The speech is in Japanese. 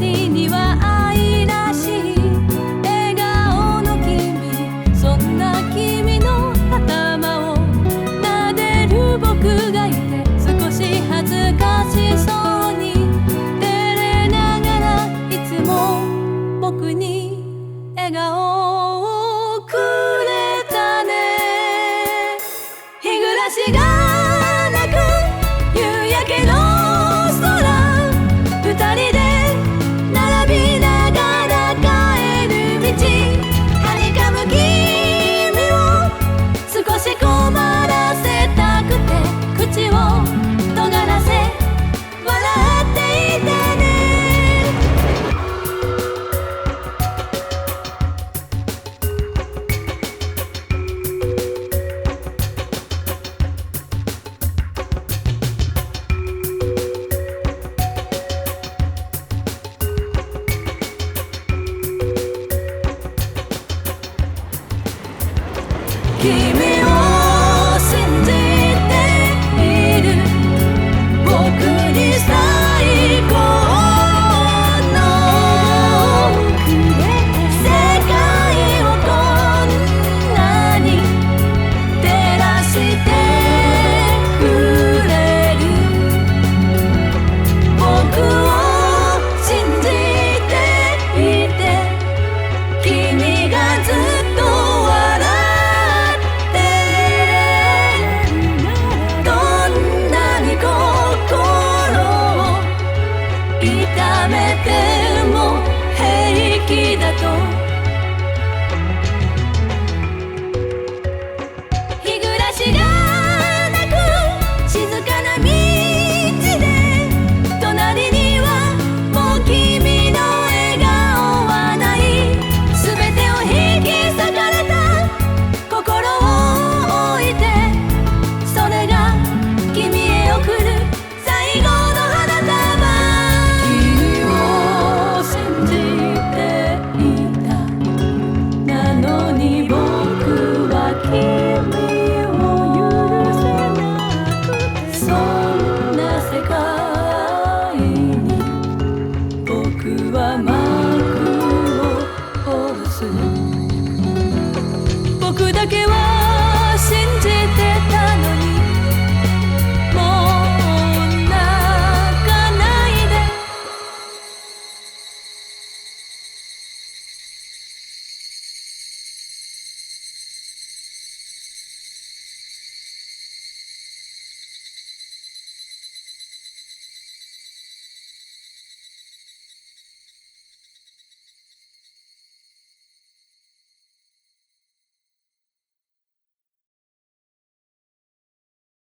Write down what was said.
隣には愛らしい笑顔の君、そんな君の頭を撫でる僕がいて、少し恥ずかしそうに照れながらいつも僕に笑顔をくれたね。日暮らしが泣く夕焼けの空、二人で並びながら帰る道、はにかむ君を少し困らせたくて、口を尖らせ笑っていてね。君を信じている僕に最高の世界をこんなに照らしてくれる、僕を信じていて、君がずっと痛めても平気だと、日暮らしが泣く静かな道で、隣にはもう君の笑顔はない、全てを引き裂かれた心を置いて、それが君へ送る最後の花束。僕は幕を下ろす。